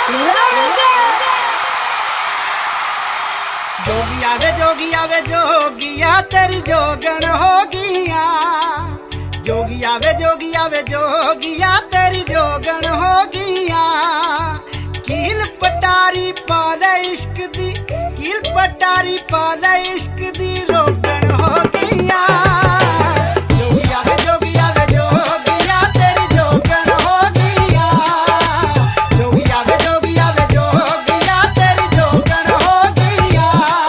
जोगिया वे जोगिया वे जोगिया तेरी जोगन होगिया। जोगिया वे जोगिया वे जोगिया तेरी जोगन होगिया। कील पटारी पाले इश्क दी, कील पटारी पाले इश्क दी रोगन होगिया। जोगिया वे जोगिया वे जोगिया तेरी जोगन होगिया। जोगिया वे जोगिया वे जोगिया तेरी जोगन होगिया।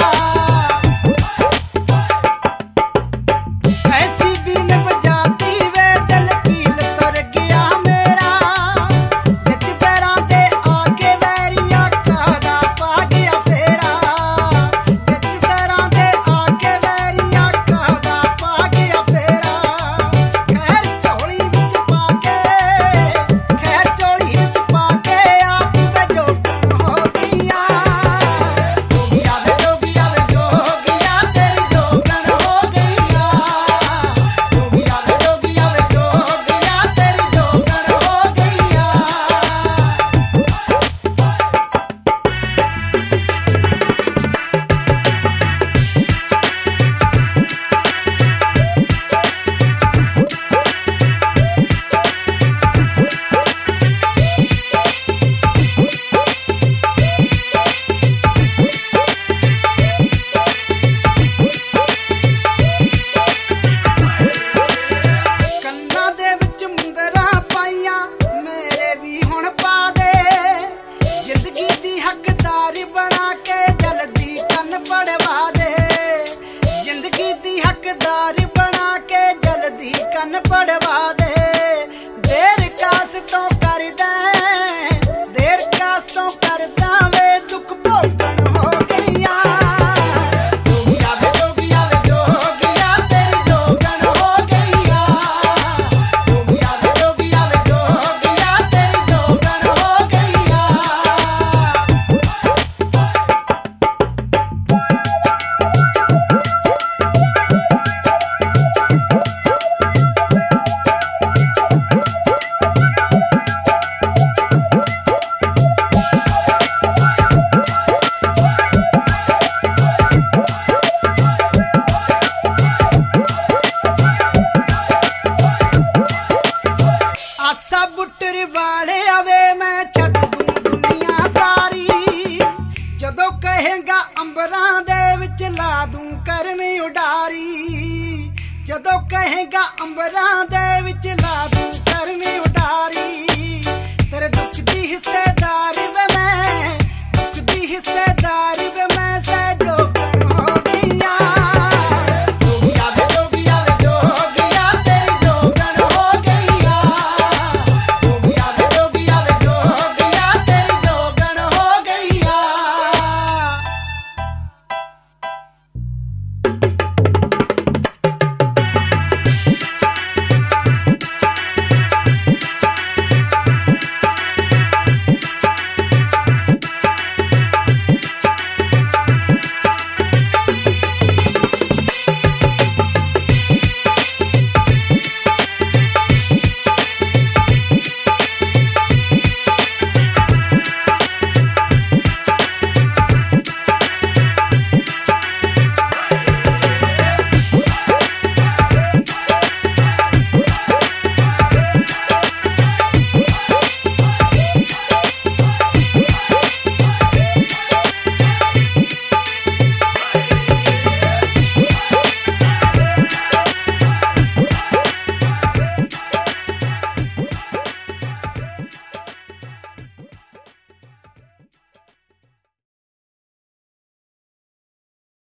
ऐसी बीन बजाती वे दिल कील तुर गया मेरा। बिच दरां दे आके वैरिया कादा पा गया फेरा। बिच दरां दे आके वैरिया कादा पा गया फेरा। खैर झोली विच पाके, खैर झोली विच पाके आप वे जोगन हो गईया। जोगिया वे जोगिया वे जोगिया तेरी जोगन हो गईया। जोगिया वे जोगिया वे जोगिया तेरी जोगन हो गईया। ਕੰਨਾਂ ਦੇ ਵਿੱਚ ਮੁੰਦਰਾਂ ਪਾਈਆਂ ਮੇਰੇ ਵੀ ਹੁਣ ਪਾ ਦੇ। ਜ਼ਿੰਦਗੀ ਦੀ ਹੱਕਦਾਰ ਬਣਾ ਕੇ ਜਲਦੀ ਕੰਨ ਪੜਵਾ ਦੇ। ਜ਼ਿੰਦਗੀ ਦੀ ਹੱਕਦਾਰ ਬਣਾ ਕੇ ਜਲਦੀ ਕੰਨ ਪੜਵਾ ਦੇ। ਦੇਰ ਕਾਸ ਤੋਂ ਕਰਦਾ, ਦੇਰ ਕਾਸ ਤੋਂ ਕਰਦਾ ਵੇ ਦੁੱਖ ਭੋਗਣ ਹੋ ਗਈਆਂ। जोगिया वे जोगिया वे जोगिया तेरी जोगन हो गईया। जोगिया वे जोगिया वे जोगिया तेरी जोगन हो गईया। ਆਸਾ ਬੁੱਟਰ ਵਾਲੇ ਆਵੇ ਮੈਂ ਛੱਡ ਦੂੰ ਦੁਨੀਆ ਸਾਰੀ। ਜਦੋਂ ਕਹੇਗਾ ਅੰਬਰਾਂ ਦੇ ਵਿੱਚ ਲਾ ਦੂੰ ਕਰਨ ਉਡਾਰੀ। ਜਦੋਂ ਕਹੇਗਾ ਅੰਬਰਾਂ ਦੇ ਵਿੱਚ